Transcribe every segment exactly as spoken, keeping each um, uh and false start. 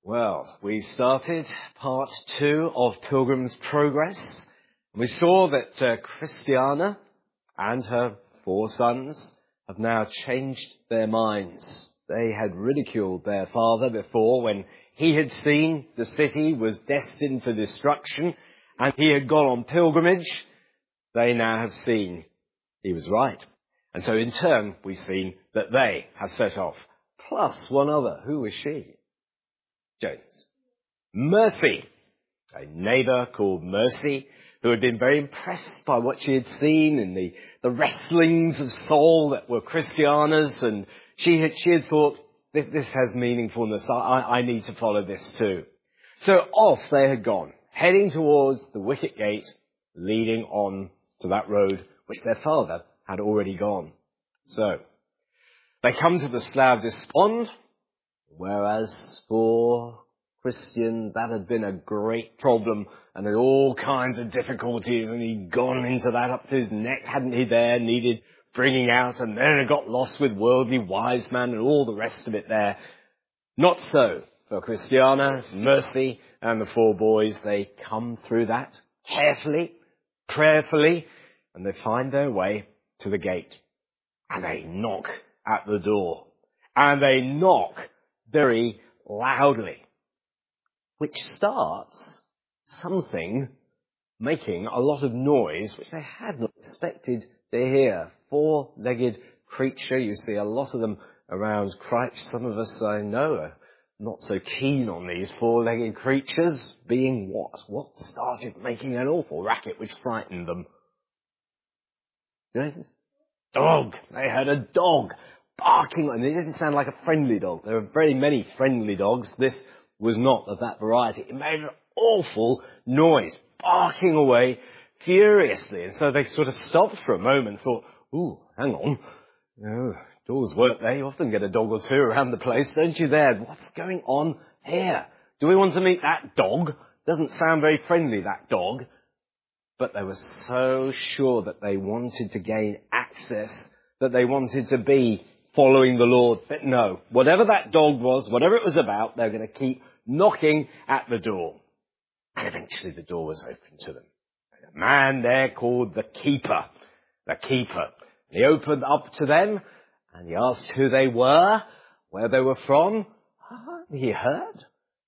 Well, we started part two of Pilgrim's Progress. We saw that uh, Christiana and her four sons have now changed their minds. They had ridiculed their father before when he had seen the city was destined for destruction and he had gone on pilgrimage. They now have seen he was right. And so in turn, we've seen that they have set off. Plus one other. Who was she? James. Mercy. A neighbour called Mercy, who had been very impressed by what she had seen in the, the wrestlings of soul that were Christiana's, and she had, she had thought, this, this has meaningfulness, I, I need to follow this too. So off they had gone, heading towards the wicket gate, leading on to that road which their father had already gone. So, they come to the Slough Despond, whereas for Christian, that had been a great problem and had all kinds of difficulties, and he'd gone into that up to his neck, hadn't he, there, needed bringing out, and then it got lost with Worldly Wiseman and all the rest of it there. Not so for Christiana, Mercy, and the four boys. They come through that carefully, prayerfully, and they find their way to the gate. And they knock at the door. And they knock very loudly, which starts something making a lot of noise, which they had not expected to hear. Four-legged creature. You see a lot of them around Christ. Some of us, I know, are not so keen on these four-legged creatures. Being what? What started making an awful racket which frightened them? Yes? Dog. They had a dog barking, and it didn't sound like a friendly dog. There are very many friendly dogs. This was not of that variety. It made an awful noise, barking away furiously. And so they sort of stopped for a moment and thought, ooh, hang on. You know, dogs work there. You often get a dog or two around the place, don't you there? What's going on here? Do we want to meet that dog? Doesn't sound very friendly, that dog. But they were so sure that they wanted to gain access, that they wanted to be following the Lord. But no, whatever that dog was, whatever it was about, they were going to keep knocking at the door. And eventually the door was opened to them. And a man there called the keeper, the keeper. And he opened up to them and he asked who they were, where they were from. Ah, he heard.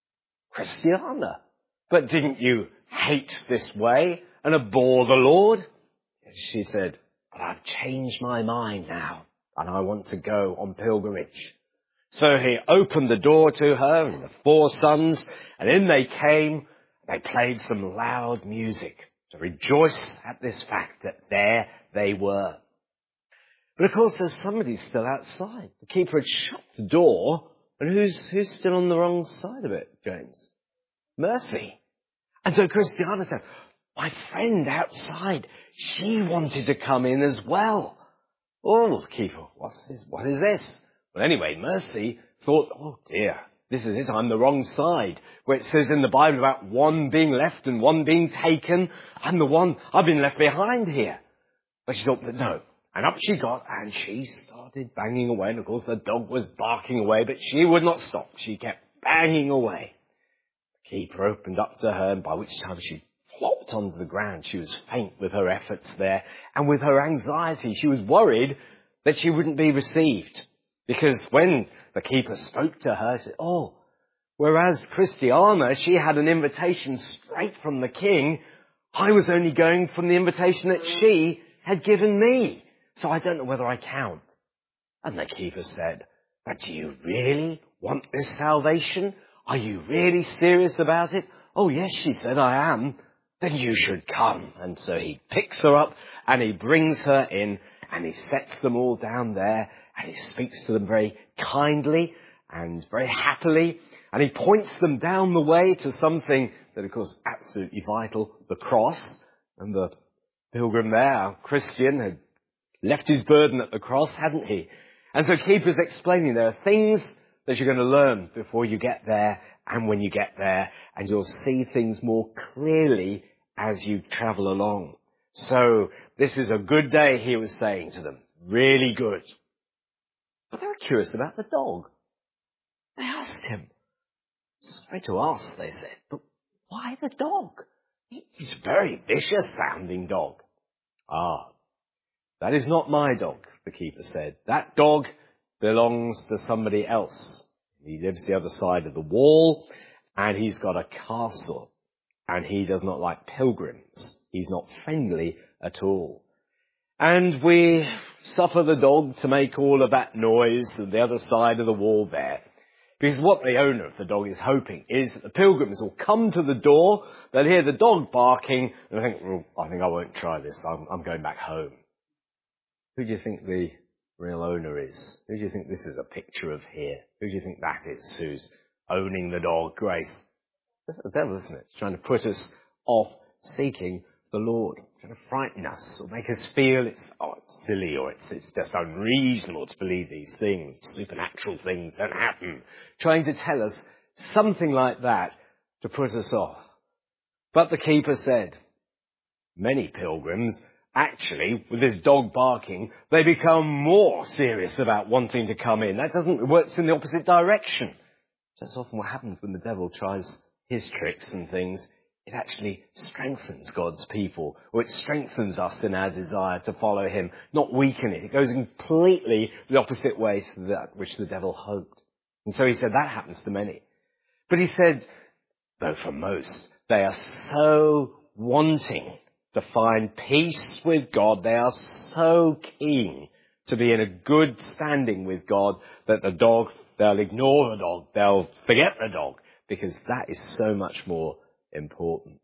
Christiana. But didn't you hate this way and abhor the Lord? She said, but I've changed my mind now, and I want to go on pilgrimage. So he opened the door to her and the four sons, and in they came. They played some loud music to rejoice at this fact that there they were. But of course there's somebody still outside. The keeper had shut the door, and who's, who's still on the wrong side of it, James? Mercy. And so Christiana said, my friend outside, she wanted to come in as well. Oh, keeper, what's this? What is this? Well, anyway, Mercy thought, oh dear, this is it, I'm the wrong side. Where it says in the Bible about one being left and one being taken, I'm the one, I've been left behind here. But she thought, but no. And up she got, and she started banging away. And of course the dog was barking away, but she would not stop. She kept banging away. The keeper opened up to her, and by which time she flopped onto the ground. She was faint with her efforts there, and with her anxiety. She was worried that she wouldn't be received. Because when the keeper spoke to her, he said, oh, whereas Christiana, she had an invitation straight from the king, I was only going from the invitation that she had given me. So I don't know whether I count. And the keeper said, but do you really want this salvation? Are you really serious about it? Oh yes, she said, I am. Then you should come. And so he picks her up and he brings her in and he sets them all down there and he speaks to them very kindly and very happily, and he points them down the way to something that, of course, absolutely vital, the cross. And the pilgrim there, our Christian, had left his burden at the cross, hadn't he? And so Keeper's explaining there are things that you're going to learn before you get there and when you get there, and you'll see things more clearly as you travel along. So this is a good day, he was saying to them. Really good. But they were curious about the dog. They asked him, Sorry to ask, they said, but why the dog? He's a very vicious sounding dog. Ah, that is not my dog, the keeper said. That dog belongs to somebody else. He lives the other side of the wall, and he's got a castle, and he does not like pilgrims. He's not friendly at all. And we suffer the dog to make all of that noise on the other side of the wall there. Because what the owner of the dog is hoping is that the pilgrims will come to the door, they'll hear the dog barking, and I think, well, I think I won't try this, I'm, I'm going back home. Who do you think the real owner is? Who do you think this is a picture of here? Who do you think that is who's owning the dog, Grace? That's the devil, isn't it? It's trying to put us off seeking the Lord, trying to frighten us or make us feel it's, oh, it's silly or it's, it's just unreasonable to believe these things. Supernatural things don't happen. Trying to tell us something like that to put us off. But the keeper said, many pilgrims, actually, with this dog barking, they become more serious about wanting to come in. That doesn't, it works in the opposite direction. That's often what happens when the devil tries his tricks and things. It actually strengthens God's people, or it strengthens us in our desire to follow him, not weaken it. It goes completely the opposite way to that which the devil hoped. And so he said that happens to many. But he said, though for most, they are so wanting to find peace with God, they are so keen to be in a good standing with God that the dog, they'll ignore the dog, they'll forget the dog, because that is so much more important.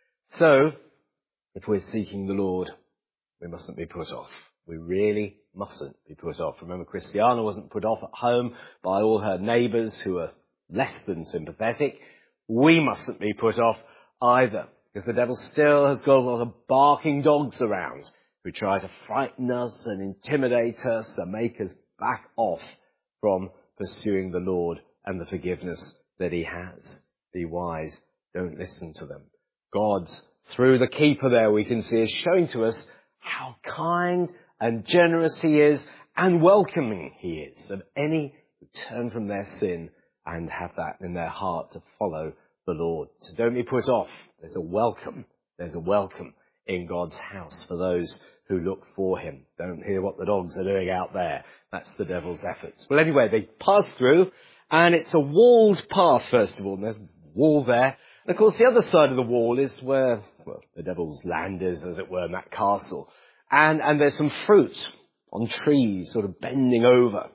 So, if we're seeking the Lord, we mustn't be put off. We really mustn't be put off. Remember, Christiana wasn't put off at home by all her neighbours who are less than sympathetic. We mustn't be put off either, because the devil still has got a lot of barking dogs around who try to frighten us and intimidate us and make us back off from pursuing the Lord and the forgiveness that he has. Be wise. Don't listen to them. God's, through the keeper there, we can see, is showing to us how kind and generous he is and welcoming he is of any who turn from their sin and have that in their heart to follow the Lord. So don't be put off. There's a welcome. There's a welcome in God's house for those who look for him. Don't hear what the dogs are doing out there. That's the devil's efforts. Well, anyway, they pass through, and it's a walled path, first of all, and there's a wall there. And of course, the other side of the wall is where, well, the devil's land is, as it were, in that castle. And, and there's some fruit on trees sort of bending over.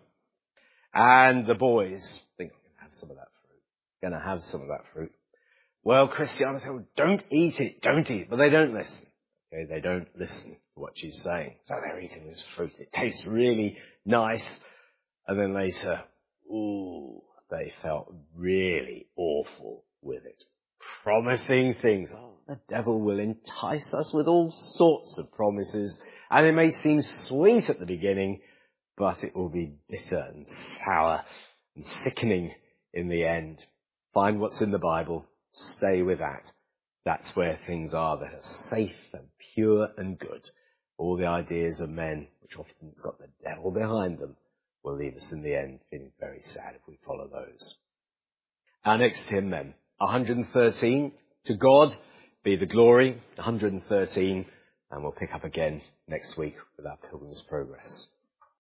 And the boys think, I'm going to have some of that fruit. Going to have some of that fruit. Well, Christiana said, well, don't eat it, don't eat it. But they don't listen. Okay, they don't listen to what she's saying. So they're eating this fruit. It tastes really nice. And then later, ooh, they felt really awful with it. Promising things. Oh, the devil will entice us with all sorts of promises, and it may seem sweet at the beginning, but it will be bitter and sour and sickening in the end. Find what's in the Bible. Stay with that. That's where things are that are safe and pure and good. All the ideas of men, which often has got the devil behind them, will leave us in the end feeling very sad if we follow those. Our next hymn then. one hundred thirteen, To God Be the Glory, one hundred thirteen, and we'll pick up again next week with our Pilgrim's Progress.